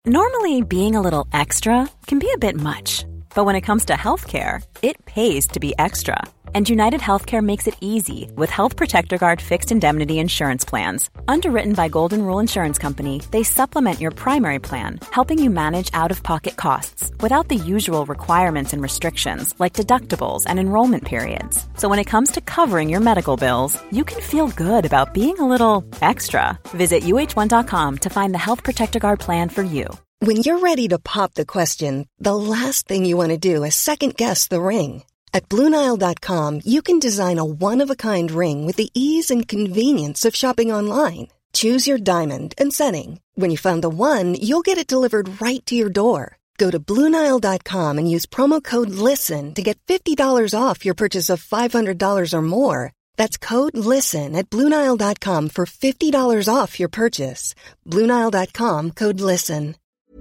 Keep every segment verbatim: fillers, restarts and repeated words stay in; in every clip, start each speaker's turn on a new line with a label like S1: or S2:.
S1: Normally, being a little extra can be a bit much, but when it comes to healthcare, it pays to be extra. And United Healthcare makes it easy with Health Protector Guard fixed indemnity insurance plans. Underwritten by Golden Rule Insurance Company, they supplement your primary plan, helping you manage out-of-pocket costs without the usual requirements and restrictions like deductibles and enrollment periods. So when it comes to covering your medical bills, you can feel good about being a little extra. Visit U H one dot com to find the Health Protector Guard plan for you.
S2: When you're ready to pop the question, the last thing you want to do is second-guess the ring. At Blue Nile dot com, you can design a one-of-a-kind ring with the ease and convenience of shopping online. Choose your diamond and setting. When you find the one, you'll get it delivered right to your door. Go to Blue Nile dot com and use promo code LISTEN to get fifty dollars off your purchase of five hundred dollars or more. That's code LISTEN at Blue Nile dot com for fifty dollars off your purchase. Blue Nile dot com, code LISTEN.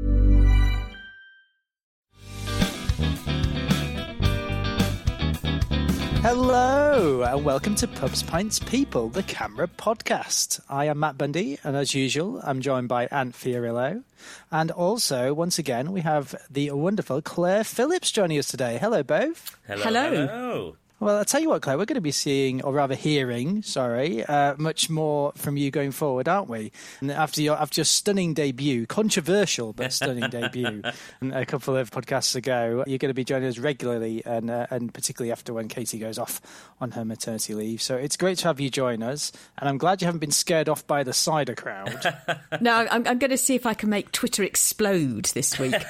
S3: Hello, and welcome to Pubs, Pints, People, the CAMRA podcast. I am Matt Bundy, and as usual, I'm joined by Ant Fiorillo. And also, once again, we have the wonderful Claire Phillips joining us today. Hello, both.
S4: Hello.
S5: Hello.
S4: Hello.
S3: Well, I'll tell you what, Claire, we're going to be seeing, or rather hearing, sorry, uh, much more from you going forward, aren't we? And after your, after your stunning debut, controversial but stunning debut, a couple of podcasts ago, you're going to be joining us regularly, and uh, and particularly after when Katie goes off on her maternity leave. So it's great to have you join us, and I'm glad you haven't been scared off by the cider crowd.
S5: No, I'm, I'm going to see if I can make Twitter explode this week.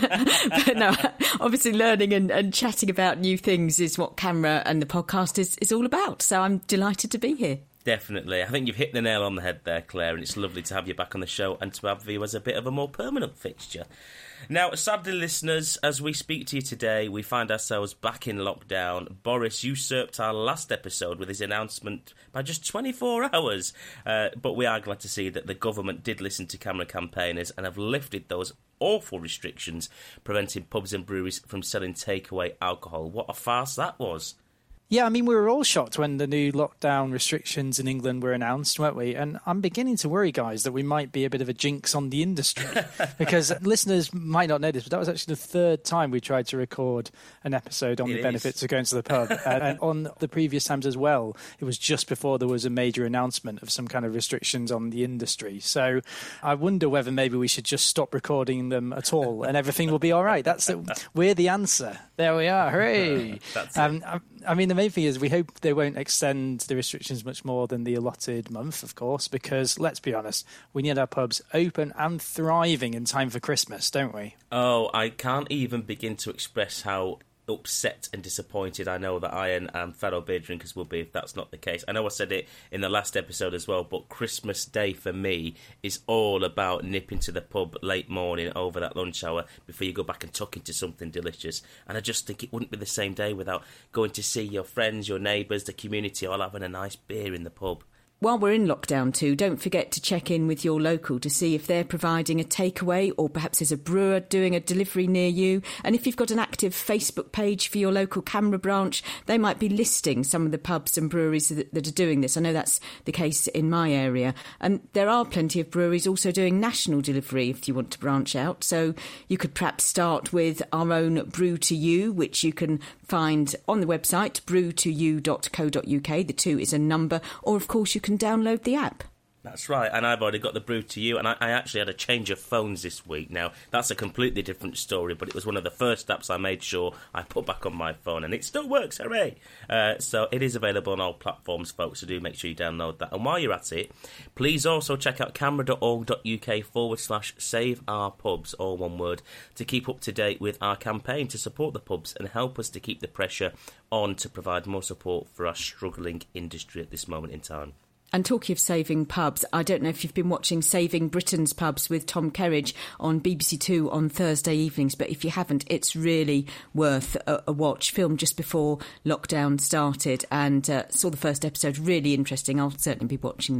S5: But no, obviously learning and, and chatting about new things is what CAMRA and the podcast is, is all about. So I'm delighted to be here.
S4: Definitely. I think you've hit the nail on the head there, Claire, and it's lovely to have you back on the show and to have you as a bit of a more permanent fixture. Now, sadly, listeners, as we speak to you today, we find ourselves back in lockdown. Boris usurped our last episode with his announcement by just twenty-four hours. Uh, but we are glad to see that the government did listen to CAMRA campaigners and have lifted those awful restrictions preventing pubs and breweries from selling takeaway alcohol. What a farce that was.
S3: Yeah, I mean, we were all shocked when the new lockdown restrictions in England were announced, weren't we? And I'm beginning to worry, guys, that we might be a bit of a jinx on the industry. Because listeners might not know this, but that was actually the third time we tried to record an episode on
S4: It
S3: the
S4: is.
S3: benefits of going to the pub. and, and on the previous times as well, it was just before there was a major announcement of some kind of restrictions on the industry. So I wonder whether maybe we should just stop recording them at all and everything will be all right. That's the, We're the answer. There we are. Hooray.
S4: That's
S3: um, I, I mean, the main thing is we hope they won't extend the restrictions much more than the allotted month, of course, because let's be honest, we need our pubs open and thriving in time for Christmas, don't we?
S4: Oh, I can't even begin to express how upset and disappointed I know that I and um, fellow beer drinkers will be if that's not the case. I know I said it in the last episode as well, but Christmas Day for me is all about nipping to the pub late morning over that lunch hour before you go back and tuck into something delicious. And I just think it wouldn't be the same day without going to see your friends, your neighbours, the community all having a nice beer in the pub.
S5: While we're in lockdown too, don't forget to check in with your local to see if they're providing a takeaway or perhaps there's a brewer doing a delivery near you. And if you've got an active Facebook page for your local CAMRA branch, they might be listing some of the pubs and breweries that, that are doing this. I know that's the case in my area. And there are plenty of breweries also doing national delivery if you want to branch out. So you could perhaps start with our own Brew to You, which you can find on the website, brew to you dot co dot uk. The two is a number, or of course you can download the app.
S4: That's right, and I've already got the Brew to You, and I, I actually had a change of phones this week. Now, that's a completely different story, but it was one of the first apps I made sure I put back on my phone, and it still works, hooray! Uh, so it is available on all platforms, folks, so do make sure you download that. And while you're at it, please also check out camera dot org dot uk forward slash save our pubs, all one word, to keep up to date with our campaign to support the pubs and help us to keep the pressure on to provide more support for our struggling industry at this moment in time.
S5: And talking of saving pubs, I don't know if you've been watching Saving Britain's Pubs with Tom Kerridge on B B C Two on Thursday evenings, but if you haven't, it's really worth a, a watch. Filmed just before lockdown started, and uh, saw the first episode, really interesting. I'll certainly be watching that.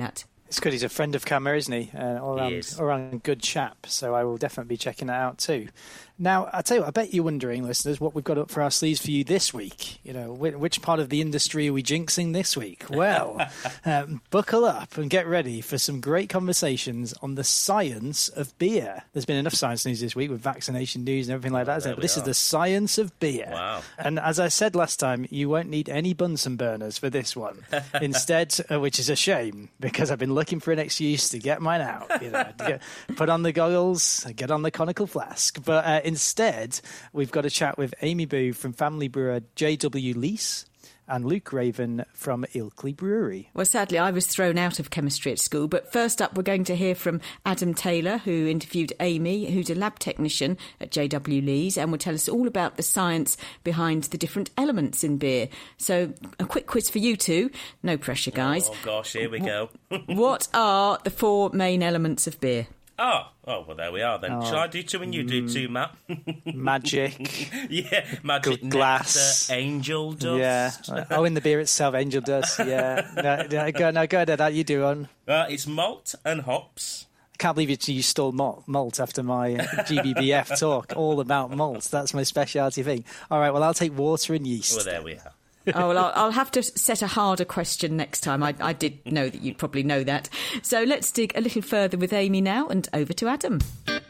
S3: It's good. He's a friend of Camera, isn't he? Uh, all
S4: He
S3: around,
S4: is.
S3: all around good chap. So I will definitely be checking that out too. Now, I tell you what, I bet you're wondering, listeners, what we've got up for our sleeves for you this week. You know, which, which part of the industry are we jinxing this week? Well, um, buckle up and get ready for some great conversations on the science of beer. There's been enough science news this week with vaccination news and everything like that, isn't it? But this
S4: are.
S3: is the science of beer.
S4: Wow.
S3: And as I said last time, you won't need any Bunsen burners for this one. Instead, uh, which is a shame, because I've been looking for an excuse to get mine out. You know, to get, put on the goggles, get on the conical flask. But uh, instead, we've got a chat with Amy Boo from family brewer J W Lees and Luke Raven from Ilkley Brewery.
S5: Well, sadly, I was thrown out of chemistry at school, but first up, we're going to hear from Adam Taylor, who interviewed Amy, who's a lab technician at J W Lees, and will tell us all about the science behind the different elements in beer. So, a quick quiz for you two. No pressure, guys.
S4: Oh, gosh, here we go.
S5: What are the four main elements of beer?
S4: Oh, oh, well, there we are then.
S3: Oh.
S4: Shall I do two and you do two, Matt?
S3: Magic.
S4: Yeah, magic
S3: Good glass.
S4: nectar, angel dust.
S3: Yeah. Oh, in the beer itself, angel dust. Yeah. No, no, go, no, go ahead. That you do on.
S4: Uh, it's malt and hops.
S3: I can't believe you, you stole malt, malt after my G B B F talk. All about malt. That's my speciality thing. All right, well, I'll take water and yeast.
S4: Well, there we are.
S5: Oh, well, I'll, I'll have to set a harder question next time. I, I did know that you'd probably know that. So let's dig a little further with Amy now, and over to Adam.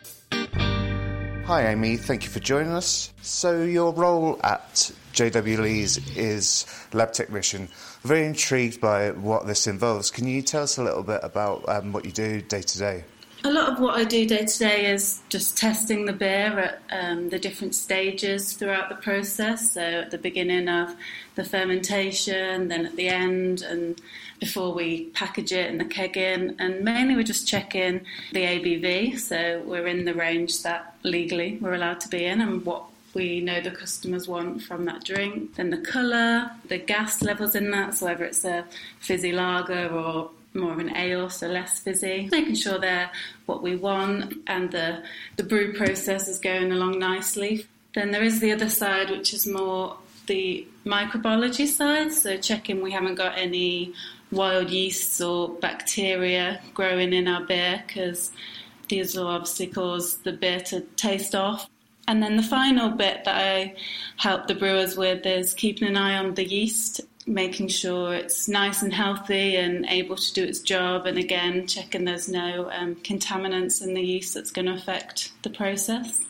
S6: Hi Amy, thank you for joining us. So your role at J W Lees is lab technician. Very intrigued by what this involves. Can you tell us a little bit about um, what you do day to day?
S7: A lot of what I do day to day is just testing the beer at um, the different stages throughout the process. So at the beginning of the fermentation, then at the end, and before we package it and the kegging. And mainly we're just checking the A B V, so we're in the range that legally we're allowed to be in and what we know the customers want from that drink. Then the colour, the gas levels in that, so whether it's a fizzy lager or more of an ale, so less fizzy, making sure they're what we want and the, the brew process is going along nicely. Then there is the other side, which is more the microbiology side, so checking we haven't got any wild yeasts or bacteria growing in our beer, because these will obviously cause the beer to taste off. And then the final bit that I help the brewers with is keeping an eye on the yeast, making sure it's nice and healthy and able to do its job, and again checking there's no um, contaminants in the yeast that's going to affect the process.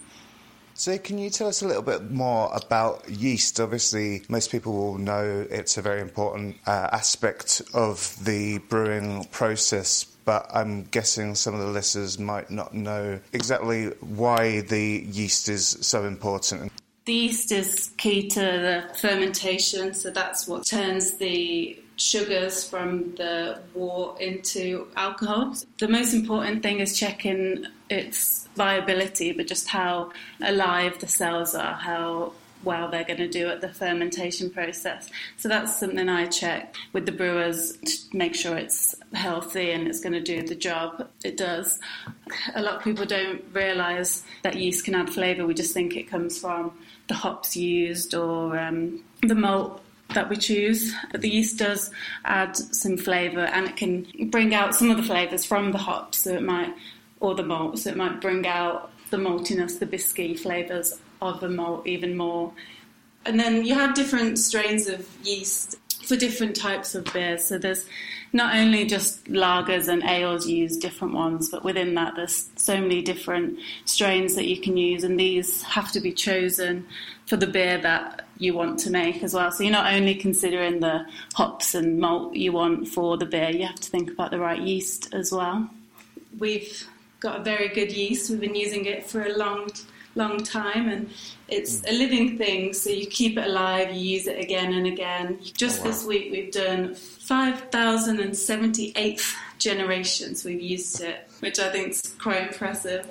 S6: So can you tell us a little bit more about yeast? Obviously, most people will know it's a very important uh, aspect of the brewing process, but I'm guessing some of the listeners might not know exactly why the yeast is so important.
S7: The yeast is key to the fermentation, so that's what turns the sugars from the wort into alcohol. The most important thing is checking its viability, but just how alive the cells are, how well they're going to do at the fermentation process. So that's something I check with the brewers to make sure it's healthy and it's going to do the job it does. A lot of people don't realise that yeast can add flavour. We just think it comes from the hops used or um, the malt that we choose, but the yeast does add some flavour and it can bring out some of the flavours from the hops, so it might, or the malt, so it might bring out the maltiness, the biscuity flavours of the malt even more. And then you have different strains of yeast for different types of beers, so there's not only just lagers and ales use different ones, but within that there's so many different strains that you can use, and these have to be chosen for the beer that you want to make as well. So you're not only considering the hops and malt you want for the beer, you have to think about the right yeast as well. We've got a very good yeast. We've been using it for a long long time, and it's a living thing, so you keep it alive, you use it again and again. Just oh, wow. This week we've done five thousand seventy-eighth generations we've used it, which I think is quite impressive.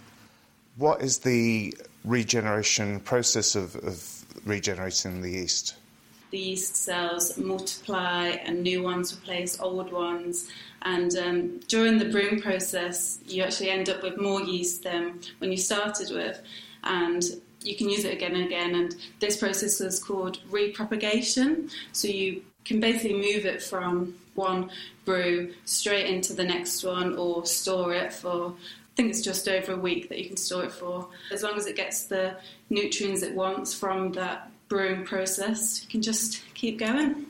S6: What is the regeneration process of, of regenerating the yeast?
S7: The yeast cells multiply and new ones replace old ones, and um, during the brewing process you actually end up with more yeast than when you started with, and you can use it again and again, and this process is called repropagation. So you can basically move it from one brew straight into the next one or store it for, I think it's just over a week that you can store it for. As long as it gets the nutrients it wants from that brewing process, you can just keep going.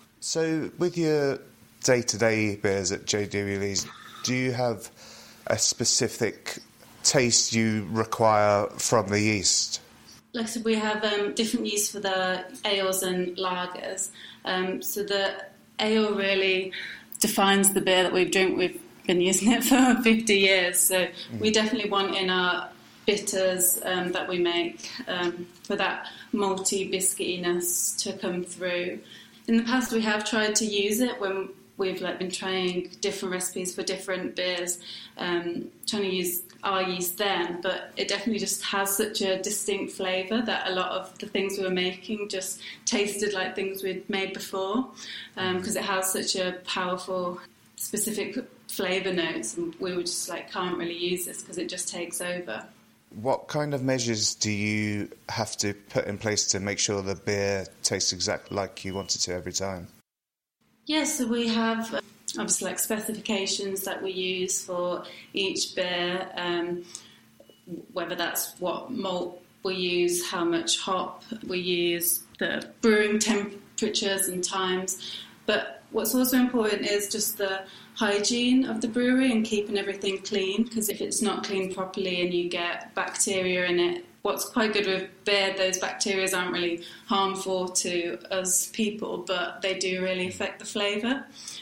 S6: So with your day-to-day beers at J W Lees, do you have a specific taste you require from the yeast?
S7: Like I said, we have um, different yeast for the ales and lagers. Um, so the ale really defines the beer that we drink. We've been using it for fifty years, so mm. we definitely want in our bitters um, that we make um, for that malty biscuitiness to come through. In the past, we have tried to use it when we've like been trying different recipes for different beers, um, trying to use our yeast then, but it definitely just has such a distinct flavour that a lot of the things we were making just tasted like things we'd made before, because um, it has such a powerful, specific flavour notes, and we were just like, can't really use this because it just takes over.
S6: What kind of measures do you have to put in place to make sure the beer tastes exactly like you want it to every time?
S7: Yes, yeah, so we have uh, obviously like specifications that we use for each beer, um, whether that's what malt we use, how much hop we use, the brewing temperatures and times. But what's also important is just the hygiene of the brewery and keeping everything clean, because if it's not cleaned properly and you get bacteria in it, what's quite good with beer, those bacteria aren't really harmful to us people, but they do really affect the flavour.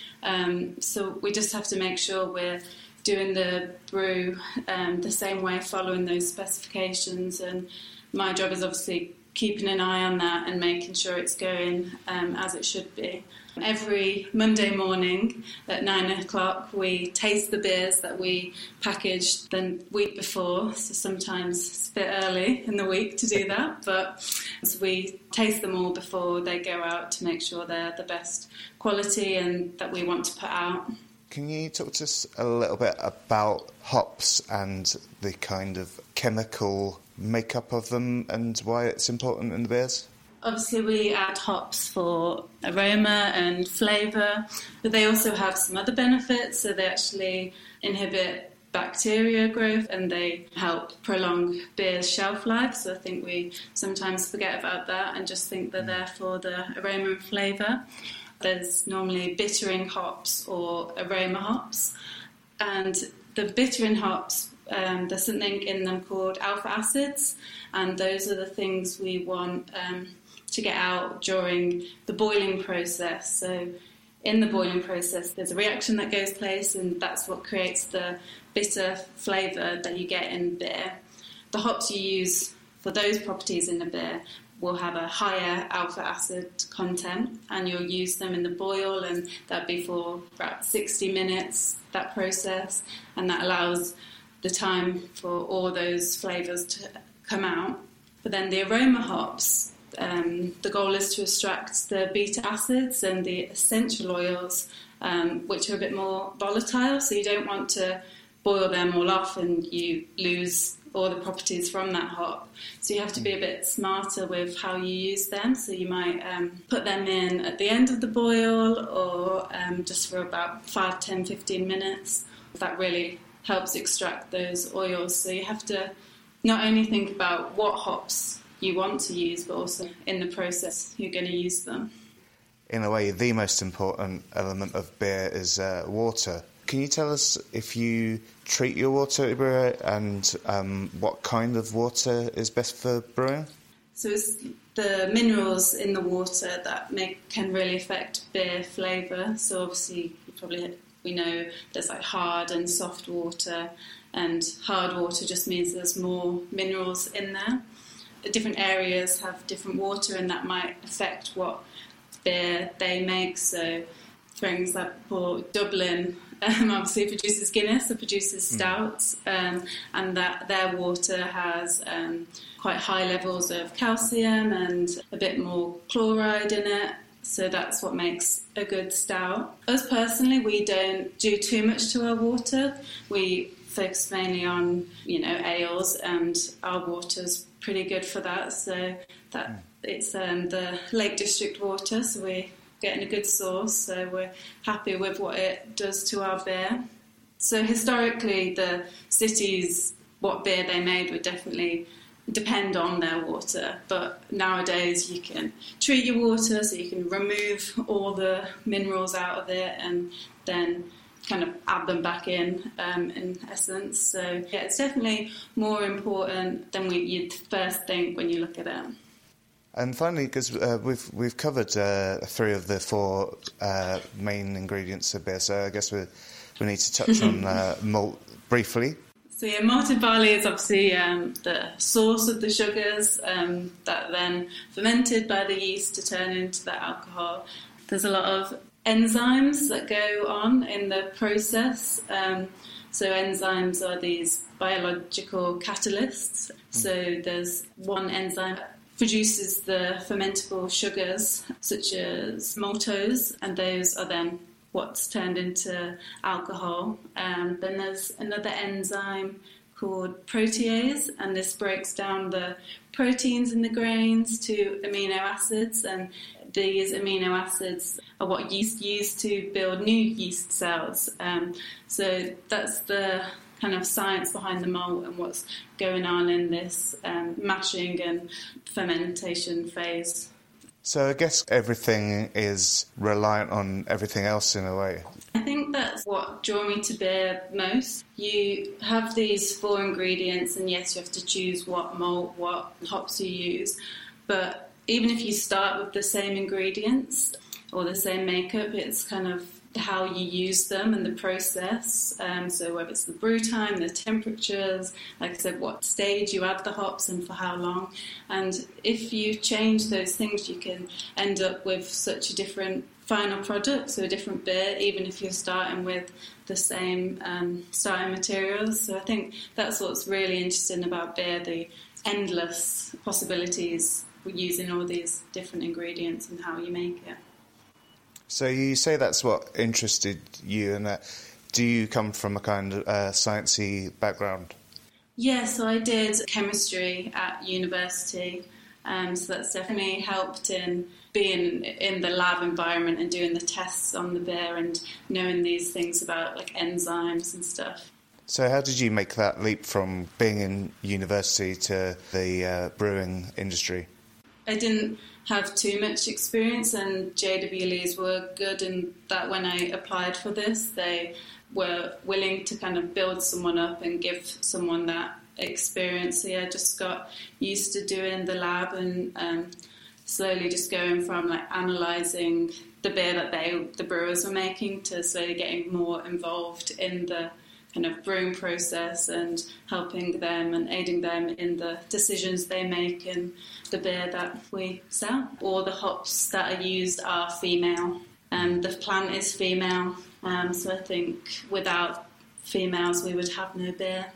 S7: Um, so we just have to make sure we're doing the brew um, the same way, following those specifications. And my job is obviously keeping an eye on that and making sure it's going um, as it should be. Every Monday morning at nine o'clock we taste the beers that we packaged the week before, so sometimes it's a bit early in the week to do that, but we taste them all before they go out to make sure they're the best quality and that we want to put out.
S6: Can you talk to us a little bit about hops and the kind of chemical makeup of them and why it's important in the beers?
S7: Obviously, we add hops for aroma and flavour, but they also have some other benefits. So they actually inhibit bacteria growth and they help prolong beer's shelf life. So I think we sometimes forget about that and just think they're there for the aroma and flavour. There's normally bittering hops or aroma hops, and the bittering hops, um, there's something in them called alpha acids, and those are the things we want um, to get out during the boiling process. So in the boiling process, there's a reaction that goes place, and that's what creates the bitter flavour that you get in beer. The hops you use for those properties in the beer will have a higher alpha acid content, and you'll use them in the boil, and that'll be for about sixty minutes, that process, and that allows the time for all those flavours to come out. But then the aroma hops, um, the goal is to extract the beta acids and the essential oils, um, which are a bit more volatile, so you don't want to boil them all off and you lose all the properties from that hop. So you have to be a bit smarter with how you use them. So you might um, put them in at the end of the boil or um, just for about five, ten, fifteen minutes. That really helps extract those oils. So you have to not only think about what hops you want to use, but also in the process you're going to use them.
S6: In a way, the most important element of beer is uh, water. Can you tell us if you treat your water brewer and um, what kind of water is best for brewing?
S7: So it's the minerals in the water that make can really affect beer flavour. So obviously, you probably we know there's like hard and soft water, and hard water just means there's more minerals in there. The different areas have different water, and that might affect what beer they make. So, for example, Dublin um, obviously produces Guinness, it produces stouts, um, and that their water has um, quite high levels of calcium and a bit more chloride in it. So that's what makes a good stout. Us personally, we don't do too much to our water. We focus mainly on, you know, ales, and our water's pretty good for that. So that it's um, the Lake District water, so we getting a good source, so we're happy with what it does to our beer. So historically, the cities, what beer they made would definitely depend on their water, but nowadays you can treat your water so you can remove all the minerals out of it and then kind of add them back in, um, in essence. So yeah, it's definitely more important than we, you'd first think when you look at it.
S6: And finally, because uh, we've we've covered uh, three of the four uh, main ingredients of beer, so I guess we we need to touch on uh, malt briefly.
S7: So yeah, malted barley is obviously um, the source of the sugars um, that are then fermented by the yeast to turn into the alcohol. There's a lot of enzymes that go on in the process. Um, so enzymes are these biological catalysts. So there's one enzyme that produces the fermentable sugars, such as maltose, and those are then what's turned into alcohol. Um, then there's another enzyme called protease, and this breaks down the proteins in the grains to amino acids, and these amino acids are what yeast use to build new yeast cells. Um, so that's the kind of science behind the malt and what's going on in this um, mashing and fermentation phase.
S6: So I guess everything is reliant on everything else in a way.
S7: I think that's what drew me to beer most. You have these four ingredients, and yes, you have to choose what malt, what hops you use. But even if you start with the same ingredients or the same makeup, it's kind of how you use them and the process. Um, so whether it's the brew time, the temperatures, like I said, what stage you add the hops and for how long. And if you change those things, you can end up with such a different final product, so a different beer, even if you're starting with the same um, starting materials. So I think that's what's really interesting about beer, the endless possibilities using all these different ingredients and how you make it.
S6: So you say that's what interested you, and uh, do you come from a kind of uh, sciencey background?
S7: Yeah, so I did chemistry at university, um, so that's definitely helped in being in the lab environment and doing the tests on the beer and knowing these things about like enzymes and stuff.
S6: So how did you make that leap from being in university to the uh, brewing industry?
S7: I didn't have too much experience, and J W Lees were good in that when I applied for this, they were willing to kind of build someone up and give someone that experience. So yeah, I just got used to doing the lab and um, slowly just going from like analysing the beer that they, the brewers were making, to slowly getting more involved in the kind of brewing process and helping them and aiding them in the decisions they make in the beer that we sell. All the hops that are used are female, and the plant is female, um, so I think without females we would have no beer.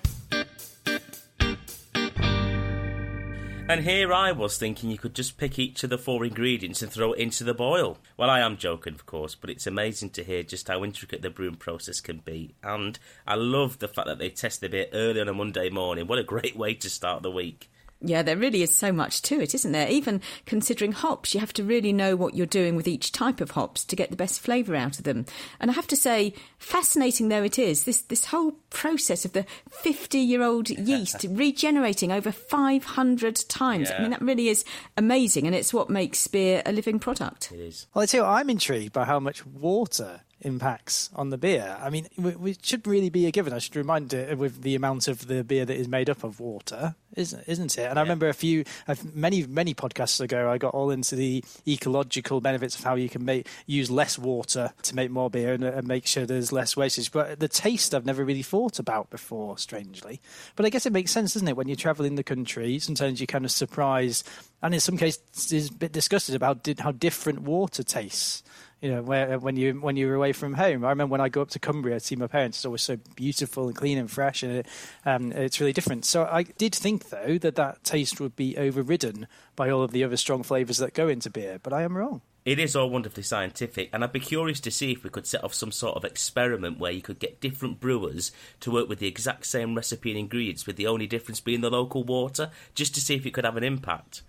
S4: And here I was thinking you could just pick each of the four ingredients and throw it into the boil. Well, I am joking, of course, but it's amazing to hear just how intricate the brewing process can be. And I love the fact that they test the beer early on a Monday morning. What a great way to start the week.
S5: Yeah, there really is so much to it, isn't there? Even considering hops, you have to really know what you're doing with each type of hops to get the best flavour out of them. And I have to say, fascinating though it is, this this whole process of the fifty-year-old yeast regenerating over five hundred times.
S4: Yeah.
S5: I mean, that really is amazing, and it's what makes beer a living product.
S4: It is.
S3: Well, I tell you what, I'm intrigued by how much water impacts on the beer. I mean, it should really be a given. I should remind it with the amount of the beer that is made up of water, isn't isn't it? And yeah. I remember a few, many many podcasts ago, I got all into the ecological benefits of how you can make use less water to make more beer and, and make sure there's less wastage. But the taste I've never really thought about before, strangely. But I guess it makes sense, doesn't it? When you're travelling the country, sometimes you're kind of surprised, and in some cases, a bit disgusted about how different water tastes. You know, where, when you when you were away from home. I remember when I go up to Cumbria to see my parents, it's always so beautiful and clean and fresh, and it, um, it's really different. So I did think, though, that that taste would be overridden by all of the other strong flavours that go into beer, but I am wrong.
S4: It is all wonderfully scientific, and I'd be curious to see if we could set off some sort of experiment where you could get different brewers to work with the exact same recipe and ingredients, with the only difference being the local water, just to see if it could have an impact.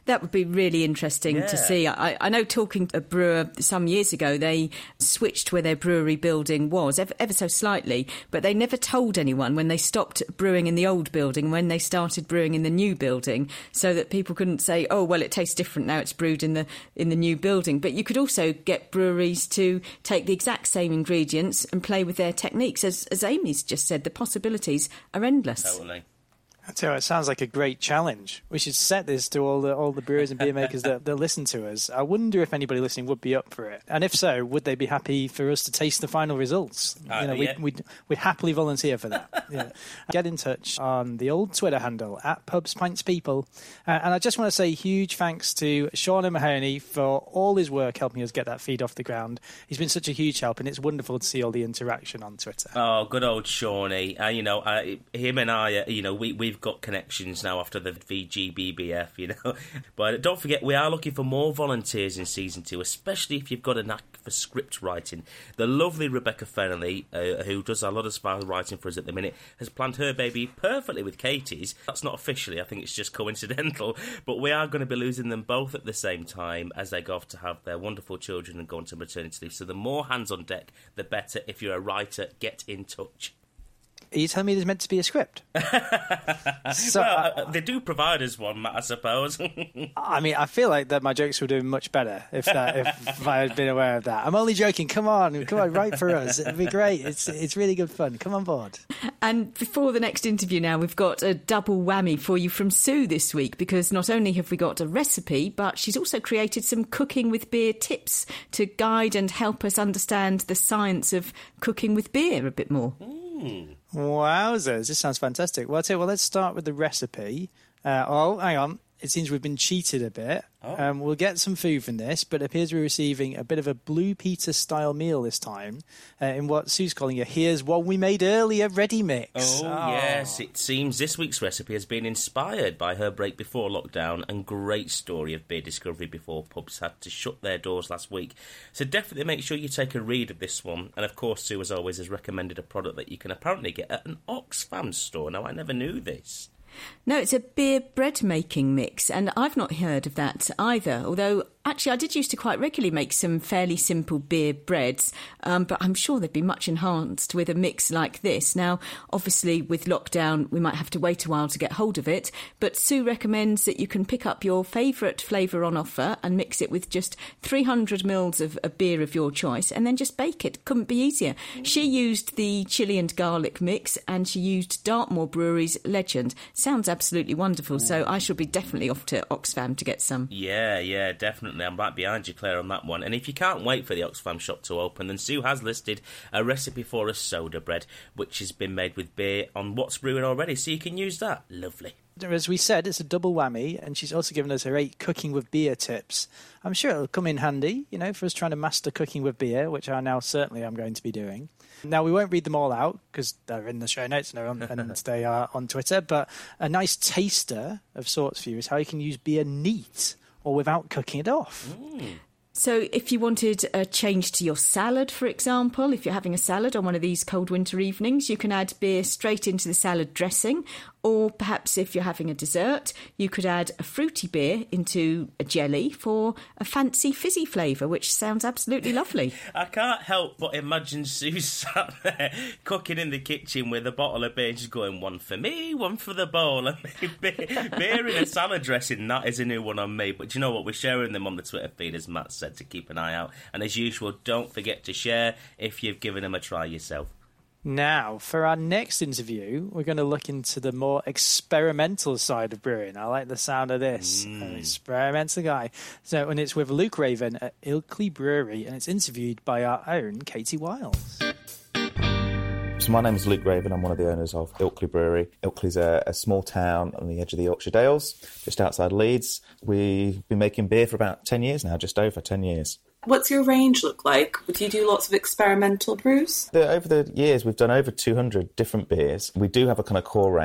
S5: That would be really interesting
S4: Yeah.
S5: to see. I, I know talking to a brewer some years ago, they switched where their brewery building was, ever, ever so slightly, but they never told anyone when they stopped brewing in the old building, when they started brewing in the new building, so that people couldn't say, oh, well, it tastes different now, it's brewed in the in the new building. But you could also get breweries to take the exact same ingredients and play with their techniques. As, as Amy's just said, the possibilities are endless.
S4: Totally.
S3: I tell you what, it sounds like a great challenge. We should set this to all the all the brewers and beer makers that, that listen to us. I wonder if anybody listening would be up for it, and if so, would they be happy for us to taste the final results?
S4: Uh,
S3: you know,
S4: yeah.
S3: we'd, we'd we'd happily volunteer for that. Yeah. Get in touch on the old Twitter handle at Pubs Pints People, uh, and I just want to say huge thanks to Sean O'Mahony for all his work helping us get that feed off the ground. He's been such a huge help, and it's wonderful to see all the interaction on Twitter.
S4: Oh, good old Shawnee. Uh, you know, uh, him and I, uh, you know, we, we've got connections now after the V G B B F, you know. But don't forget, we are looking for more volunteers in Season two, especially if you've got a knack for script writing. The lovely Rebecca Fennelly, uh, who does a lot of spy writing for us at the minute, has planned her baby perfectly with Katie's. That's not officially, I think it's just coincidental. But we are going to be losing them both at the same time as they go off to have their wonderful children and go into maternity leave. So the more hands on deck, the better. If you're a writer, get in touch.
S3: Are you telling me there's meant to be a script? so,
S4: well, uh, they do provide us one, Matt, I suppose.
S3: I mean, I feel like that my jokes would have been much better if that if, if I had been aware of that. I'm only joking. Come on, come on, write for us. It'd be great. It's it's really good fun. Come on board.
S5: And before the next interview now, we've got a double whammy for you from Sue this week, because not only have we got a recipe, but she's also created some cooking with beer tips to guide and help us understand the science of cooking with beer a bit more.
S4: Mm.
S3: Wowzers, this sounds fantastic. Well, I'll tell you what, let's start with the recipe. Uh, oh, hang on. It seems we've been cheated a bit.
S4: Oh.
S3: Um, we'll get some food from this, but it appears we're receiving a bit of a Blue Peter-style meal this time uh, in what Sue's calling a Here's What We Made Earlier ready mix.
S4: Oh, oh, yes. It seems this week's recipe has been inspired by her break before lockdown and great story of beer discovery before pubs had to shut their doors last week. So definitely make sure you take a read of this one. And, of course, Sue, as always, has recommended a product that you can apparently get at an Oxfam store. Now, I never knew this.
S5: No, it's a beer bread making mix, and I've not heard of that either, although actually I did used to quite regularly make some fairly simple beer breads, um, but I'm sure they'd be much enhanced with a mix like this. Now, obviously with lockdown we might have to wait a while to get hold of it, but Sue recommends that you can pick up your favourite flavour on offer and mix it with just three hundred mils of a beer of your choice and then just bake it. Couldn't be easier. She used the chilli and garlic mix and she used Dartmoor Brewery's Legend. Sounds absolutely wonderful, so I shall be definitely off to Oxfam to get some.
S4: Yeah, yeah, definitely. I'm right behind you, Claire, on that one. And if you can't wait for the Oxfam shop to open, then Sue has listed a recipe for a soda bread, which has been made with beer on What's Brewing already, so you can use that. Lovely.
S3: As we said, it's a double whammy, and she's also given us her eight cooking with beer tips. I'm sure it'll come in handy, you know, for us trying to master cooking with beer, which I now certainly am going to be doing. Now, we won't read them all out because they're in the show notes and, on, and they are on Twitter, but a nice taster of sorts for you is how you can use beer neat or without cooking it off.
S4: Mm.
S5: So if you wanted a change to your salad, for example, if you're having a salad on one of these cold winter evenings, you can add beer straight into the salad dressing. Or perhaps if you're having a dessert, you could add a fruity beer into a jelly for a fancy fizzy flavour, which sounds absolutely lovely.
S4: I can't help but imagine Sue sat there cooking in the kitchen with a bottle of beer, just going, one for me, one for the bowl. And beer, beer in a salad dressing, that is a new one on me. But you know what? We're sharing them on the Twitter feed, as Matt said, to keep an eye out. And as usual, don't forget to share if you've given them a try yourself.
S3: Now, for our next interview, we're going to look into the more experimental side of brewing. I like the sound of this. Mm. An experimental guy. So, and it's with Luke Raven at Ilkley Brewery, and it's interviewed by our own Katie Wiles.
S8: So my name is Luke Raven. I'm one of the owners of Ilkley Brewery. Ilkley's a, a small town on the edge of the Yorkshire Dales, just outside Leeds. We've been making beer for about ten years now, just over ten years.
S9: What's your range look like? Do you do lots of experimental brews?
S8: The, over the years, we've done over two hundred different beers. We do have a kind of core range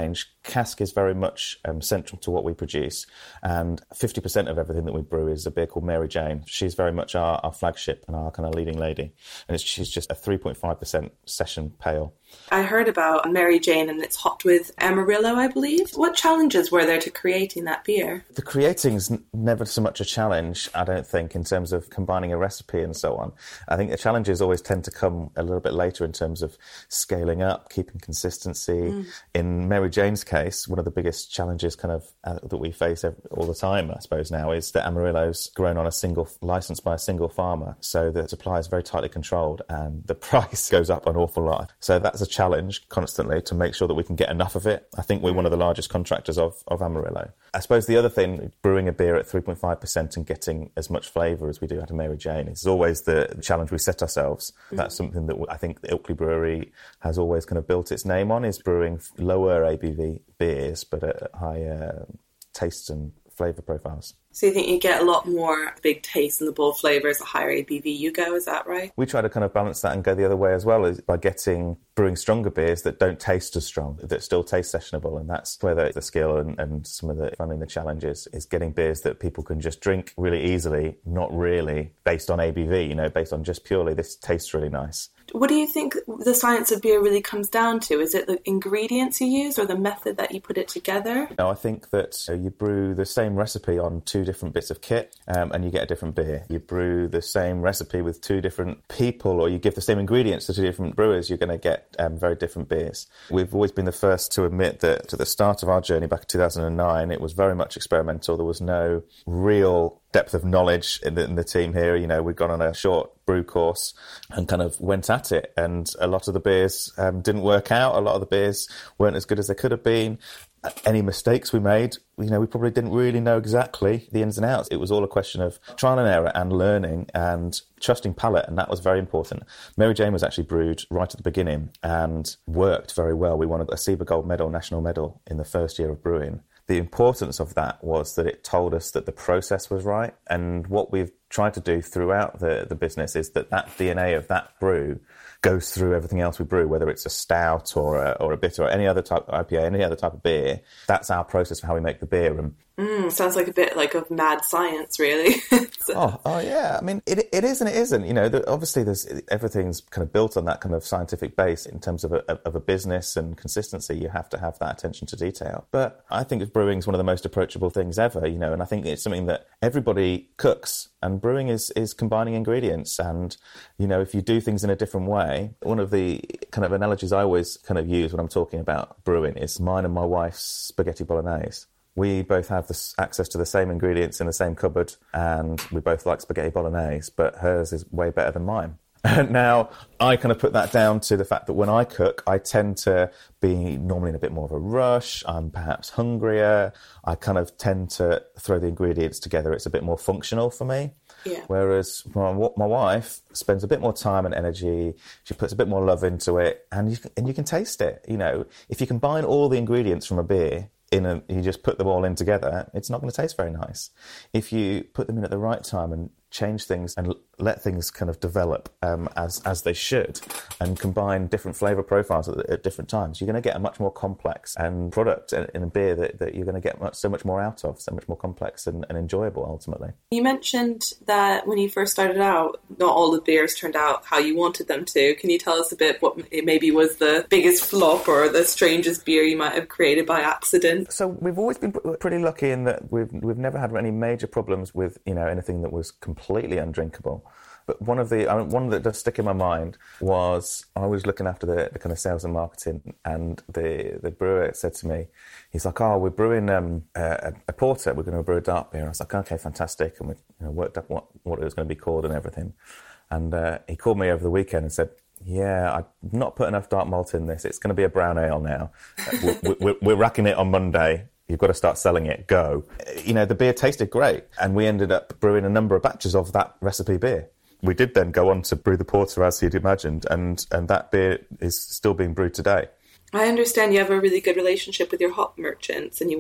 S8: cask is very much um, central to what we produce, and fifty percent of everything that we brew is a beer called Mary Jane. She's very much our, our flagship and our kind of leading lady, and it's, she's just a three point five percent session pale.
S9: I heard about Mary Jane, and it's hopped with Amarillo, I believe. What challenges were there to creating that beer?
S8: The creating's n- never so much a challenge, I don't think, in terms of combining a recipe and so on. I think the challenges always tend to come a little bit later in terms of scaling up, keeping consistency. Mm. In Mary Jane's case, one of the biggest challenges kind of uh, that we face every, all the time, I suppose now, is that Amarillo's grown on a single, licensed by a single farmer, so the supply is very tightly controlled and the price goes up an awful lot. So that's a challenge constantly to make sure that we can get enough of it. I think we're one of the largest contractors of, of Amarillo. I suppose the other thing, brewing a beer at three point five percent and getting as much flavour as we do out of Mary Jane is always the challenge we set ourselves. Mm-hmm. That's something that I think the Ilkley Brewery has always kind of built its name on, is brewing lower A B V beers but at higher tastes and flavour profiles.
S9: So you think you get a lot more big taste and the bold flavours, a higher A B V you go, is that right?
S8: We try to kind of balance that and go the other way as well, is by getting, brewing stronger beers that don't taste as strong, that still taste sessionable, and that's where the, the skill and, and some of the, I mean, the challenges is getting beers that people can just drink really easily, not really based on A B V, you know, based on just purely this tastes really nice.
S9: What do you think the science of beer really comes down to? Is it the ingredients you use or the method that you put it together?
S8: No, I think that uh, you brew the same recipe on two different bits of kit um, and you get a different beer. You brew the same recipe with two different people, or you give the same ingredients to two different brewers, you're going to get um, very different beers. We've always been the first to admit that at the start of our journey back in two thousand nine, it was very much experimental. There was no real depth of knowledge in the, in the team here. You know, we'd gone on a short brew course and kind of went at it, and a lot of the beers um, didn't work out. A lot of the beers weren't as good as they could have been. Any mistakes we made, you know, we probably didn't really know exactly the ins and outs. It was all a question of trial and error and learning and trusting palate, and that was very important. Mary Jane was actually brewed right at the beginning and worked very well. We won a S I B A Gold Medal, national medal, in the first year of brewing. The importance of that was that it told us that the process was right, and what we've tried to do throughout the, the business is that that D N A of that brew goes through everything else we brew, whether it's a stout or a, or a bitter or any other type of I P A, any other type of beer. That's our process for how we make the beer. And
S9: Mm, sounds like a bit like of mad science, really. so.
S8: oh, oh, yeah. I mean, it it is and it isn't. You know, the, obviously, there's everything's kind of built on that kind of scientific base in terms of a, of a business and consistency. You have to have that attention to detail. But I think brewing is one of the most approachable things ever. You know, and I think it's something that everybody cooks. And brewing is, is combining ingredients. And, you know, if you do things in a different way, one of the kind of analogies I always kind of use when I'm talking about brewing is mine and my wife's spaghetti bolognese. We both have this access to the same ingredients in the same cupboard, and we both like spaghetti bolognese, but hers is way better than mine. Now, I kind of put that down to the fact that when I cook, I tend to be normally in a bit more of a rush. I'm perhaps hungrier. I kind of tend to throw the ingredients together. It's a bit more functional for me.
S9: Yeah.
S8: Whereas my, my wife spends a bit more time and energy. She puts a bit more love into it, and you, and you can taste it. You know, if you combine all the ingredients from a beer, in a, you just put them all in together, it's not going to taste very nice. If you put them in at the right time and change things and let things kind of develop um, as as they should, and combine different flavour profiles at, at different times, you're going to get a much more complex and product in a beer that, that you're going to get much, so much more out of, so much more complex and, and enjoyable ultimately.
S9: You mentioned that when you first started out, not all the beers turned out how you wanted them to. Can you tell us a bit what maybe was the biggest flop or the strangest beer you might have created by accident?
S8: So we've always been pretty lucky in that we've we've never had any major problems with, you know, anything that was completely undrinkable. But one of the I mean, one that does stick in my mind was I was looking after the, the kind of sales and marketing, and the the brewer said to me, he's like, "Oh, we're brewing um, a, a porter. We're going to brew a dark beer." And I was like, "Okay, fantastic," and we you know, worked up what what it was going to be called and everything. And uh, he called me over the weekend and said, "Yeah, I've not put enough dark malt in this. It's going to be a brown ale now. we're, we're, we're racking it on Monday. You've got to start selling it. Go." You know, the beer tasted great, and we ended up brewing a number of batches of that recipe beer. We did then go on to brew the porter as he'd imagined, and, and that beer is still being brewed today.
S9: I understand you have a really good relationship with your hop merchants and you work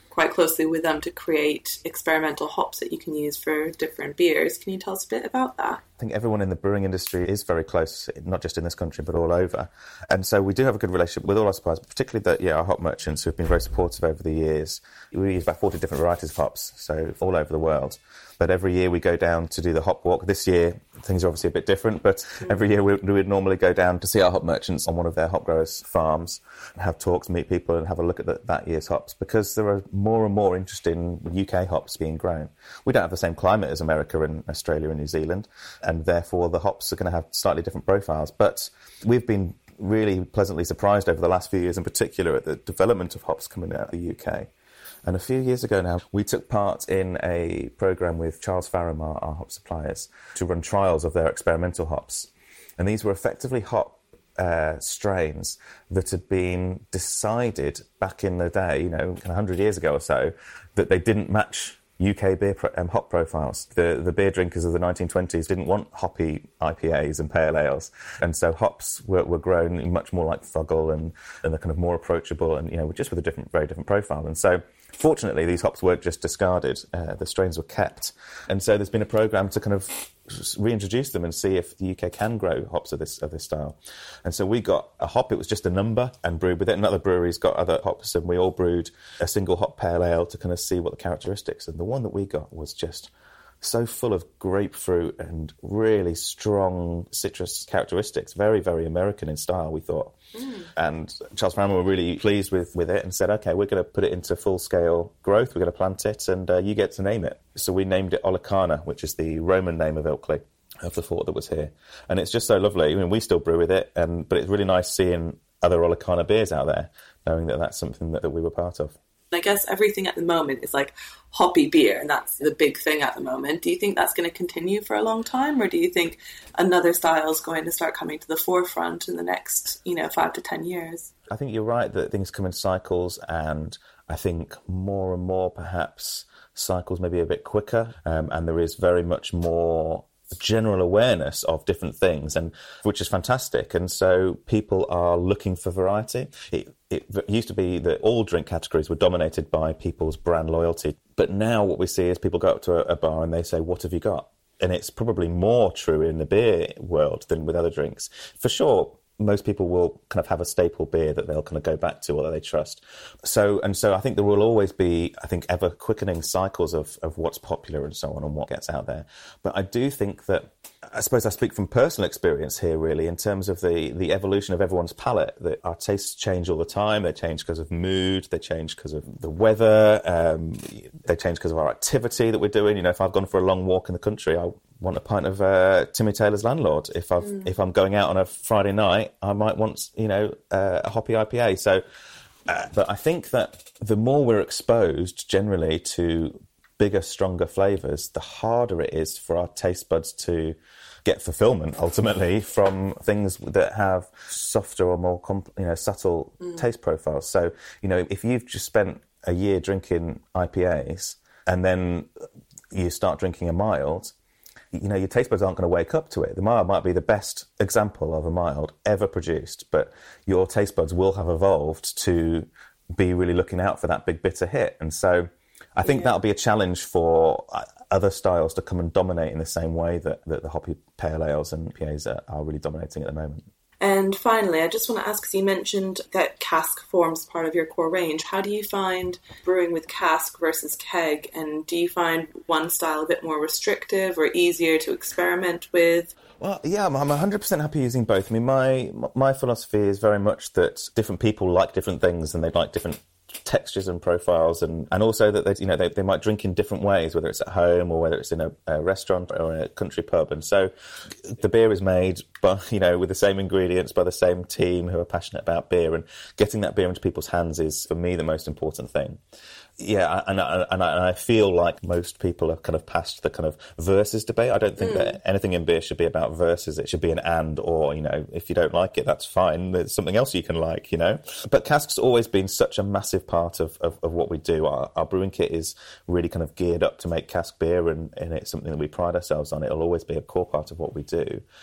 S9: quite closely with them to create experimental hops that you can use for different beers. Can you tell us a bit about that?
S8: I think everyone in the brewing industry is very close, not just in this country, but all over. And so we do have a good relationship with all our suppliers, particularly the, yeah, our hop merchants who have been very supportive over the years. We use about forty different varieties of hops, so all over the world. But every year we go down to do the hop walk. This year, things are obviously a bit different, but every year we, we would normally go down to see our hop merchants on one of their hop growers' farms, have talks, meet people, and have a look at the, that year's hops, because there are more and more interesting U K hops being grown. We don't have the same climate as America and Australia and New Zealand, and therefore the hops are going to have slightly different profiles. But we've been really pleasantly surprised over the last few years in particular at the development of hops coming out of the U K. And a few years ago now, we took part in a programme with Charles Fareham, our, our hop suppliers, to run trials of their experimental hops. And these were effectively hop uh, strains that had been decided back in the day, you know, one hundred years ago or so, that they didn't match U K beer pro- um, hop profiles. The the beer drinkers of the nineteen twenties didn't want hoppy I P As and pale ales, and so hops were, were grown much more like Fuggle and, and they're kind of more approachable and, you know, just with a different, very different profile. And so fortunately, these hops weren't just discarded, uh, the strains were kept. And so there's been a programme to kind of reintroduce them and see if the U K can grow hops of this of this style. And so we got a hop, it was just a number, and brewed with it. And other breweries got other hops, and we all brewed a single hop pale ale to kind of see what the characteristics. And the one that we got was just so full of grapefruit and really strong citrus characteristics, very, very American in style, we thought. Mm. And Charles Fareham were really pleased with, with it and said, OK, we're going to put it into full-scale growth, we're going to plant it, and uh, you get to name it. So we named it Olicana, which is the Roman name of Ilkley, of the fort that was here. And it's just so lovely. I mean, we still brew with it, and but it's really nice seeing other Olicana beers out there, knowing that that's something that, that we were part of.
S9: I guess everything at the moment is like hoppy beer, and that's the big thing at the moment. Do you think that's going to continue for a long time, or do you think another style is going to start coming to the forefront in the next, you know, five to ten years?
S8: I think you're right that things come in cycles, and I think more and more perhaps cycles maybe a bit quicker, um, and there is very much more general awareness of different things, and which is fantastic. And so people are looking for variety. It, it used to be that all drink categories were dominated by people's brand loyalty, but now what we see is people go up to a, a bar and they say, "What have you got?" And it's probably more true in the beer world than with other drinks. For sure, most people will kind of have a staple beer that they'll kind of go back to or that they trust. So, and so I think there will always be, I think, ever quickening cycles of, of what's popular and so on and what gets out there. But I do think that, I suppose I speak from personal experience here really, in terms of the, the evolution of everyone's palate, that our tastes change all the time. They change because of mood, they change because of the weather, um, they change because of our activity that we're doing. You know, if I've gone for a long walk in the country, I want a pint of uh, Timmy Taylor's Landlord. If I've mm. if I'm going out on a Friday night, I might want, you know, uh, a hoppy I P A. So, uh, but I think that the more we're exposed generally to bigger, stronger flavours, the harder it is for our taste buds to get fulfilment ultimately from things that have softer or more comp- you know subtle mm. taste profiles. So, you know, if you've just spent a year drinking I P As and then you start drinking a mild, you know, your taste buds aren't going to wake up to it. The mild might be the best example of a mild ever produced, but your taste buds will have evolved to be really looking out for that big bitter hit. And so I think yeah. that'll be a challenge for other styles to come and dominate in the same way that, that the hoppy pale ales and I P As are, are really dominating at the moment.
S9: And finally, I just want to ask, because you mentioned that cask forms part of your core range. How do you find brewing with cask versus keg? And do you find one style a bit more restrictive or easier to experiment with?
S8: Well, yeah, I'm one hundred percent happy using both. I mean, my my philosophy is very much that different people like different things and they like different textures and profiles, and, and also that they, you know, they, they might drink in different ways, whether it's at home or whether it's in a, a restaurant or in a country pub. And so the beer is made by, you know, with the same ingredients by the same team who are passionate about beer, and getting that beer into people's hands is, for me, the most important thing. Yeah, and I, and I, and I feel like most people are kind of past the kind of versus debate. I don't think mm. that anything in beer should be about versus. It should be an and, or, you know, if you don't like it, that's fine. There's something else you can like, you know. But cask's always been such a massive part of, of, of what we do. Our, our brewing kit is really kind of geared up to make cask beer, and, and it's something that we pride ourselves on. It'll always be a core part of what we do.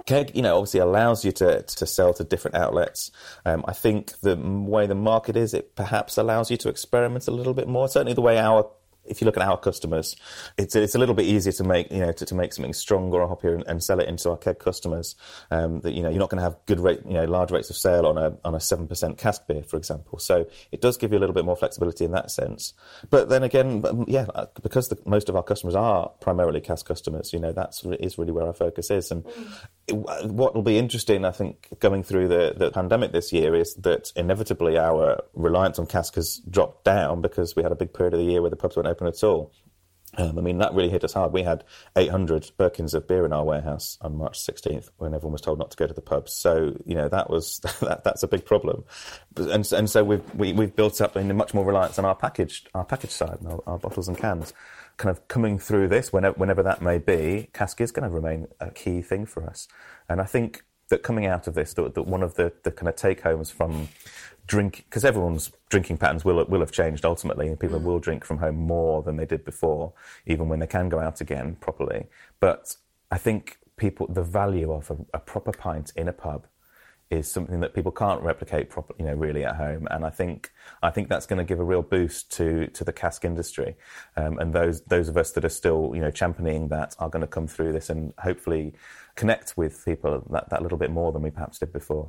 S8: Keg, you know, obviously allows you to to sell to different outlets. Um, I think the way the market is, it perhaps allows you to experiment a little bit more. Certainly the way our If you look at our customers, it's it's a little bit easier to make you know to, to make something stronger or hoppier and, and sell it into our keg customers. Um, that you know you're not going to have good rate you know large rates of sale on a on a seven percent cask beer, for example. So it does give you a little bit more flexibility in that sense. But then again, yeah, because the, most of our customers are primarily cask customers, you know that's is really where our focus is. And it, what will be interesting, I think, going through the the pandemic this year is that inevitably our reliance on cask has dropped down because we had a big period of the year where the pubs weren't open at all. Um, I mean, that really hit us hard. We had eight hundred Birkins of beer in our warehouse on March sixteenth when everyone was told not to go to the pubs. So, you know, that was that, that's a big problem. And, and so we've, we, we've built up in much more reliance on our packaged, our packaged side, and our, our bottles and cans. Kind of coming through this, whenever, whenever that may be, cask is going to remain a key thing for us. And I think that coming out of this, that, that one of the, the kind of take-homes from drink, because everyone's drinking patterns will will have changed ultimately, and people mm. will drink from home more than they did before, even when they can go out again properly. But I think people, the value of a, a proper pint in a pub is something that people can't replicate proper, you know, really at home. And I think I think that's going to give a real boost to to the cask industry. Um, and those those of us that are still, you know, championing that are going to come through this and hopefully connect with people that, that little bit more than we perhaps did before.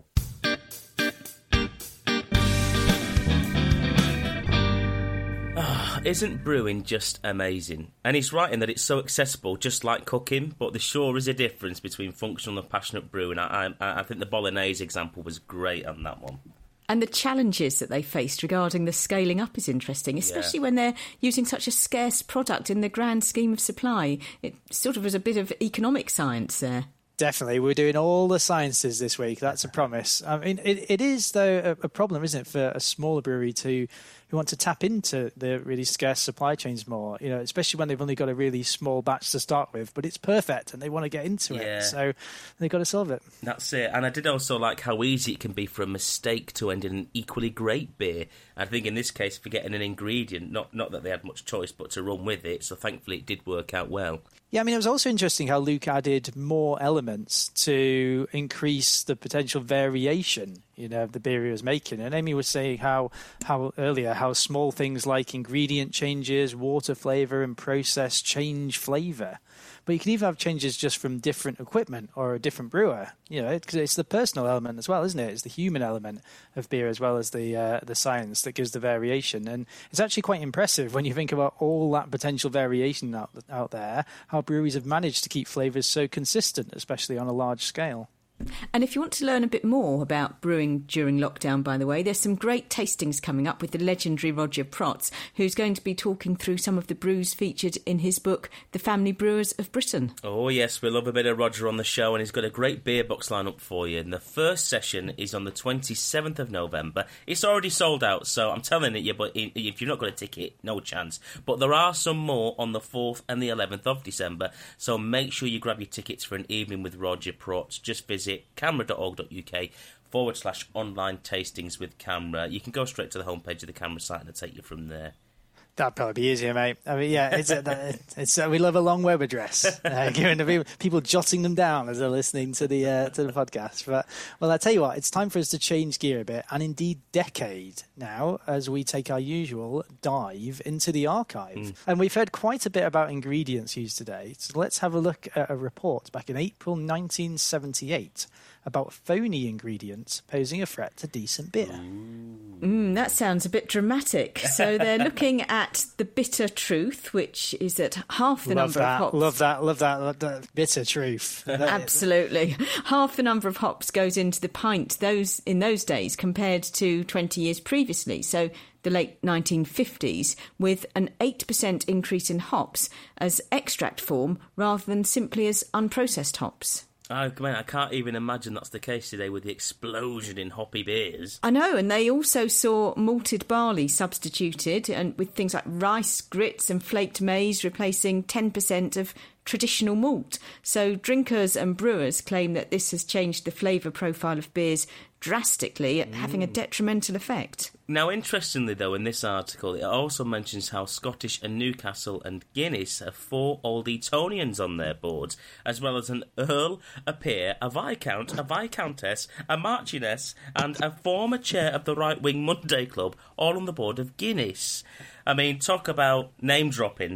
S4: Isn't brewing just amazing? And he's right in that it's so accessible, just like cooking, but there sure is a difference between functional and passionate brewing. I, I, I think the Bolognese example was great on that one.
S5: And the challenges that they faced regarding the scaling up is interesting, especially yeah. when they're using such a scarce product in the grand scheme of supply. It sort of was a bit of economic science there.
S3: Definitely. We're doing all the sciences this week. That's a promise. I mean, it, it is, though, a, a problem, isn't it, for a smaller brewery to who want to tap into the really scarce supply chains more, you know, especially when they've only got a really small batch to start with, but it's perfect and they want to get into
S4: yeah.
S3: it. So they've got to solve it.
S4: That's it. And I did also like how easy it can be for a mistake to end in an equally great beer. I think in this case, forgetting an ingredient, not not that they had much choice, but to run with it. So thankfully it did work out well.
S3: Yeah, I mean, it was also interesting how Luke added more elements to increase the potential variation, you know, of the beer he was making. And Amy was saying how, how earlier, how small things like ingredient changes, water flavour and process change flavour. But you can even have changes just from different equipment or a different brewer, you know, because it's the personal element as well, isn't it? It's the human element of beer as well as the uh, the science that gives the variation. And it's actually quite impressive when you think about all that potential variation out, out there, how breweries have managed to keep flavours so consistent, especially on a large scale.
S5: And if you want to learn a bit more about brewing during lockdown, by the way, there's some great tastings coming up with the legendary Roger Protz, who's going to be talking through some of the brews featured in his book, The Family Brewers of Britain.
S4: Oh, yes, we love a bit of Roger on the show, and he's got a great beer box lineup for you. And the first session is on the twenty-seventh of November. It's already sold out, so I'm telling you, but if you've not got a ticket, no chance. But there are some more on the fourth and the eleventh of December, so make sure you grab your tickets for an evening with Roger Protz. Just visit camera.org.uk forward slash online tastings with Camera. You can go straight to the homepage of the Camera site and it'll take you from there.
S3: That'd probably be easier, mate. I mean, yeah, it's, a, it's a, we love a long web address, uh, giving the people, people jotting them down as they're listening to the uh, to the podcast. But well, I tell you what, it's time for us to change gear a bit, and indeed decade now, as we take our usual dive into the archive. Mm. And we've heard quite a bit about ingredients used today. So let's have a look at a report back in April nineteen seventy-eight about phony ingredients posing a threat to decent beer.
S5: Mm, that sounds a bit dramatic. So they're looking at the bitter truth, which is at half the
S3: love
S5: number
S3: that,
S5: of hops.
S3: Love that, love that, love that. Bitter truth.
S5: Absolutely. Half the number of hops goes into the pint those in those days compared to twenty years previously. So the late nineteen fifties, with an eight percent increase in hops as extract form rather than simply as unprocessed hops.
S4: Oh, man, I can't even imagine that's the case today with the explosion in hoppy beers.
S5: I know, and they also saw malted barley substituted, and with things like rice, grits and flaked maize replacing ten percent of traditional malt. So drinkers and brewers claim that this has changed the flavour profile of beers drastically, mm. having a detrimental effect.
S4: Now, interestingly, though, in this article, it also mentions how Scottish and Newcastle and Guinness have four Old Etonians on their boards, as well as an Earl, a Peer, a Viscount, a Viscountess, a Marchioness, and a former chair of the right-wing Monday Club, all on the board of Guinness. I mean, talk about name-dropping.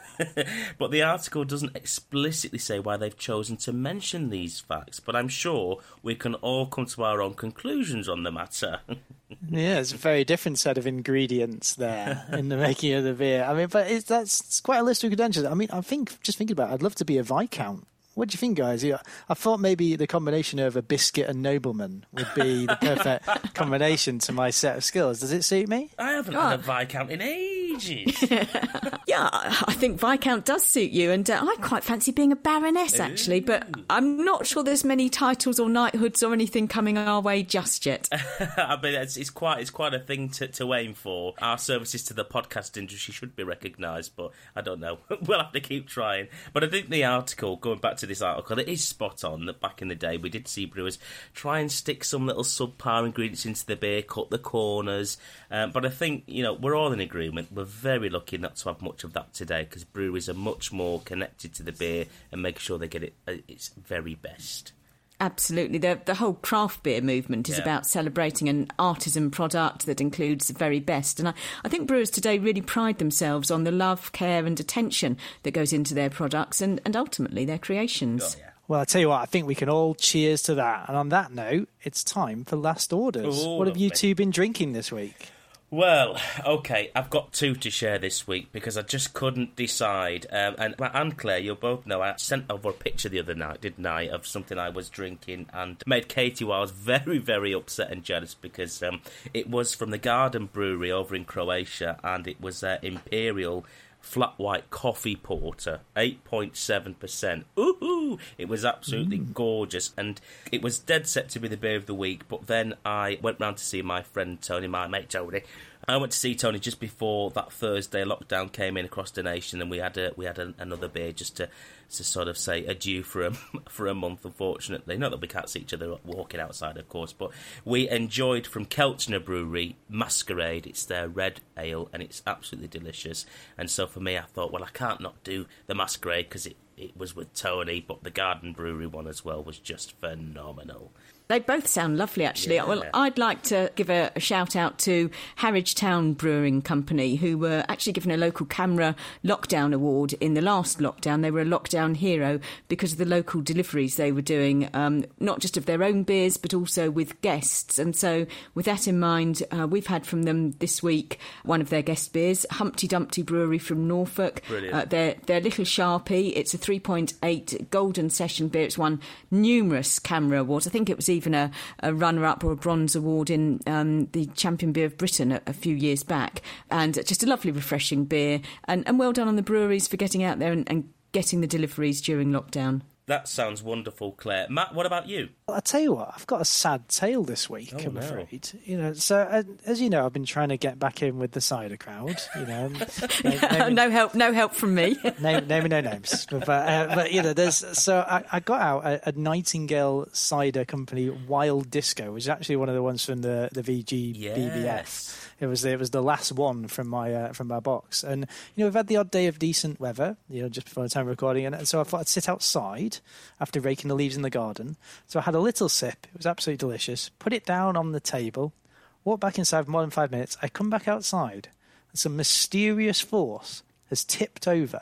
S4: But the article doesn't explicitly say why they've chosen to mention these facts, but I'm sure we can all come to our own conclusions on the matter.
S3: Yeah, it's a very different set of ingredients there in the making of the beer. I mean, but it's, that's it's quite a list of credentials. I mean, I think, just thinking about it, I'd love to be a Viscount. What do you think, guys? Yeah, I thought maybe the combination of a biscuit and nobleman would be the perfect combination to my set of skills. Does it suit me?
S4: I haven't oh. had a Viscount in ages.
S5: Yeah, I think Viscount does suit you, and uh, I quite fancy being a Baroness, actually, Ooh. But I'm not sure there's many titles or knighthoods or anything coming our way just yet.
S4: I mean, it's, it's quite it's quite a thing to, to aim for. Our services to the podcast industry should be recognised, but I don't know. We'll have to keep trying. But I think the article, going back to this article, it is spot on that back in the day we did see brewers try and stick some little subpar ingredients into the beer, cut the corners, um, but I think, you know, we're all in agreement. We're very lucky not to have much of that today, because breweries are much more connected to the beer and make sure they get it at its very best.
S5: Absolutely. The, the whole craft beer movement is yeah. about celebrating an artisan product that includes the very best. And I, I think brewers today really pride themselves on the love, care and attention that goes into their products and, and ultimately their creations.
S4: Oh, yeah.
S3: Well, I tell you what, I think we can all cheers to that. And on that note, it's time for Last Orders.
S4: Ooh,
S3: what have you
S4: lovely.
S3: two been drinking this week?
S4: Well, OK, I've got two to share this week because I just couldn't decide. Um, and and Claire, you'll both know I sent over a picture the other night, didn't I, of something I was drinking and made Katie Wiles very, very upset and jealous because um, it was from the Garden Brewery over in Croatia, and it was uh, Imperial Flat White Coffee Porter, eight point seven percent. Ooh, it was absolutely mm. gorgeous, and it was dead set to be the beer of the week, but then I went round to see my friend Tony, my mate Tony. I went to see Tony just before that Thursday lockdown came in across the nation, and we had a, we had a, another beer just to, to sort of say adieu for a, for a month, unfortunately. Not that we can't see each other walking outside, of course, but we enjoyed from Keltner Brewery Masquerade. It's their red ale, and it's absolutely delicious. And so for me, I thought, well, I can't not do the Masquerade because it, it was with Tony, but the Garden Brewery one as well was just phenomenal.
S5: They both sound lovely, actually.
S4: Yeah.
S5: Well, I'd like to give a, a shout-out to Harwich Town Brewing Company, who were actually given a local camera lockdown award in the last lockdown. They were a lockdown hero because of the local deliveries they were doing, um, not just of their own beers, but also with guests. And so with that in mind, uh, we've had from them this week one of their guest beers, Humpty Dumpty Brewery from Norfolk.
S4: Brilliant.
S5: Uh, their, their Little Sharpie. It's a three point eight Golden Session beer. It's won numerous camera awards. I think it was even a, a runner-up or a bronze award in um, the Champion Beer of Britain a, a few years back. And just a lovely, refreshing beer. And, and well done on the breweries for getting out there and, and getting the deliveries during lockdown.
S4: That sounds wonderful, Claire. Matt, what about you?
S3: Well, I'll tell you what, I've got a sad tale this week,
S4: oh,
S3: I'm
S4: no.
S3: afraid. You know, so uh, as you know, I've been trying to get back in with the cider crowd. You know,
S5: name, name, no help, no help from me.
S3: name, name no names, but, uh, but you know, there's so I, I got out a, a Nightingale cider company, Wild Disco, which is actually one of the ones from the the V G B B F.
S4: Yes.
S3: It was it was the last one from my uh, from my box, and you know we've had the odd day of decent weather, you know, just before the time of recording, and so I thought I'd sit outside after raking the leaves in the garden. So I had a little sip. It was absolutely delicious. Put it down on the table. Walked back inside for more than five minutes. I come back outside, and some mysterious force has tipped over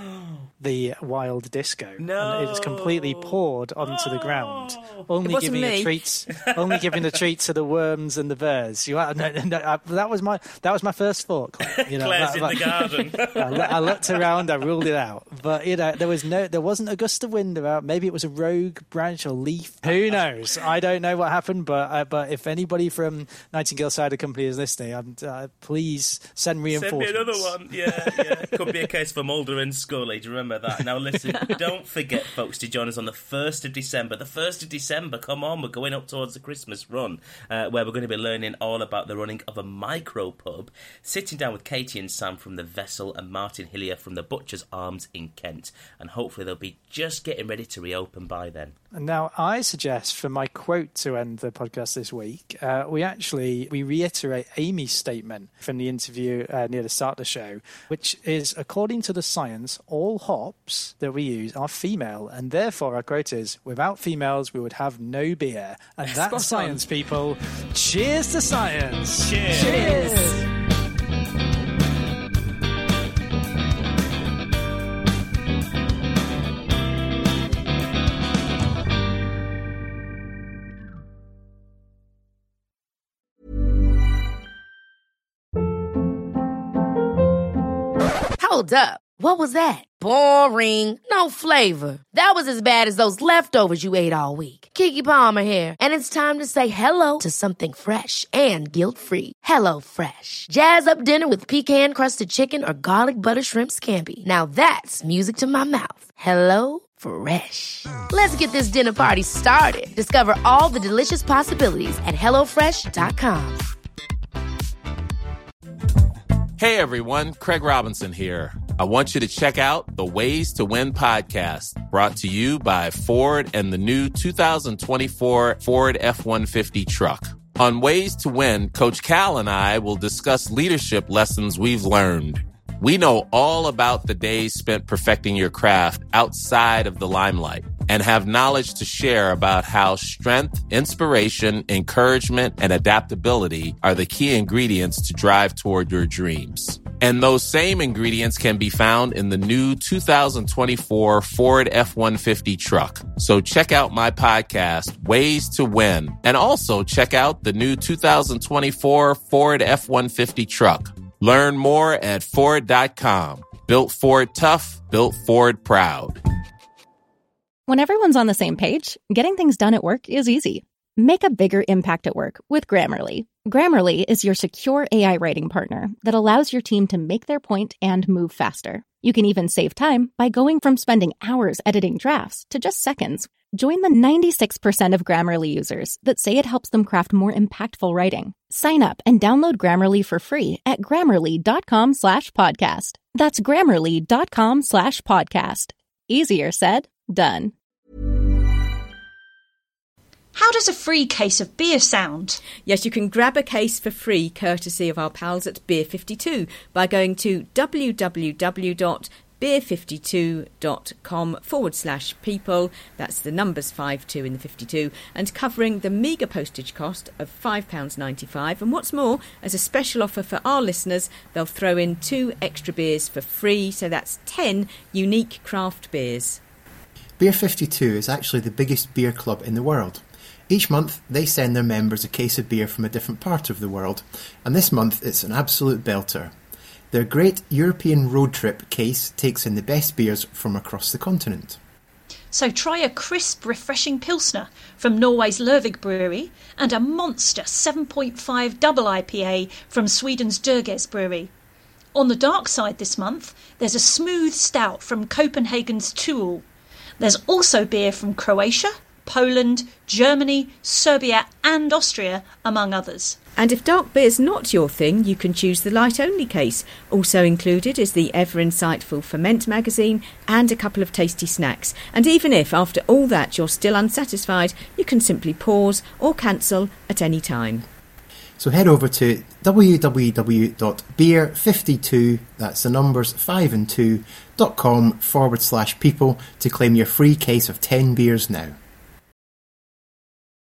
S3: the Wild Disco.
S4: No.
S3: And it's completely poured onto the ground. Only giving
S5: me.
S3: a treat, only giving a treat to the worms and the birds. You, no, no, no, I, that was my that was my first thought. Claire. You know,
S4: Claire's
S3: that,
S4: in the garden.
S3: I, I looked around, I ruled it out. But you know, there was no, there wasn't a gust of wind about. Maybe it was a rogue branch or leaf. Who knows? I don't know what happened. But uh, but if anybody from Nightingale Cider Company is listening, I'm, uh, please send reinforcements.
S4: Send me another one. Yeah, yeah. Could be a case for Mulder and Scully. Do you remember that? Now, listen, don't forget, folks, to join us on the first of December. The first of December, come on, we're going up towards the Christmas run, uh, where we're going to be learning all about the running of a micro pub, sitting down with Katie and Sam from the Vessel and Martin Hillier from the Butcher's Arms in Kent. And hopefully they'll be just getting ready to reopen by then.
S3: And now I suggest for my quote to end the podcast this week, uh, we actually we reiterate Amy's statement from the interview uh, near the start of the show, which is, according to the science, all hops that we use are female, and therefore our quote is, without females we would have no beer. And that's science, people. Cheers to science.
S4: Cheers.
S3: Cheers.
S10: Hold up. What was that? Boring. No flavor. That was as bad as those leftovers you ate all week. Keke Palmer here. And it's time to say hello to something fresh and guilt-free. Hello Fresh. Jazz up dinner with pecan-crusted chicken or garlic butter shrimp scampi. Now that's music to my mouth. Hello Fresh. Let's get this dinner party started. Discover all the delicious possibilities at hello fresh dot com.
S11: Hey everyone, Craig Robinson here. I want you to check out the Ways to Win podcast, brought to you by Ford and the new two thousand twenty-four Ford F one fifty truck. On Ways to Win, Coach Cal and I will discuss leadership lessons we've learned. We know all about the days spent perfecting your craft outside of the limelight and have knowledge to share about how strength, inspiration, encouragement, and adaptability are the key ingredients to drive toward your dreams. And those same ingredients can be found in the new two thousand twenty-four Ford F one fifty truck. So check out my podcast, Ways to Win, and also check out the new two thousand twenty-four Ford F one fifty truck. Learn more at Ford dot com. Built Ford tough, built Ford proud.
S12: When everyone's on the same page, getting things done at work is easy. Make a bigger impact at work with Grammarly. Grammarly is your secure A I writing partner that allows your team to make their point and move faster. You can even save time by going from spending hours editing drafts to just seconds. Join the ninety-six percent of Grammarly users that say it helps them craft more impactful writing. Sign up and download Grammarly for free at grammarly.com slash podcast. That's grammarly.com slash podcast. Easier said, done.
S13: How does a free case of beer sound?
S5: Yes, you can grab a case for free courtesy of our pals at Beer fifty-two by going to www.beer fifty-two dot com forward slash people. That's the numbers five two in the fifty-two, and covering the meagre postage cost of five pounds ninety-five. And what's more, as a special offer for our listeners, they'll throw in two extra beers for free, so that's ten unique craft beers.
S14: Beer fifty-two is actually the biggest beer club in the world. Each month, they send their members a case of beer from a different part of the world, and this month it's an absolute belter. Their great European road trip case takes in the best beers from across the continent.
S13: So try a crisp, refreshing Pilsner from Norway's Lervig Brewery and a monster seven point five double I P A from Sweden's Dörges Brewery. On the dark side this month, there's a smooth stout from Copenhagen's Tuul. There's also beer from Croatia, Poland, Germany, Serbia and Austria, among others.
S5: And if dark beer's not your thing, you can choose the light-only case. Also included is the ever-insightful Ferment magazine and a couple of tasty snacks. And even if, after all that, you're still unsatisfied, you can simply pause or cancel at any time.
S14: So head over to www.beer fifty-two, that's the numbers five and two, dot com forward slash people to claim your free case of ten beers now.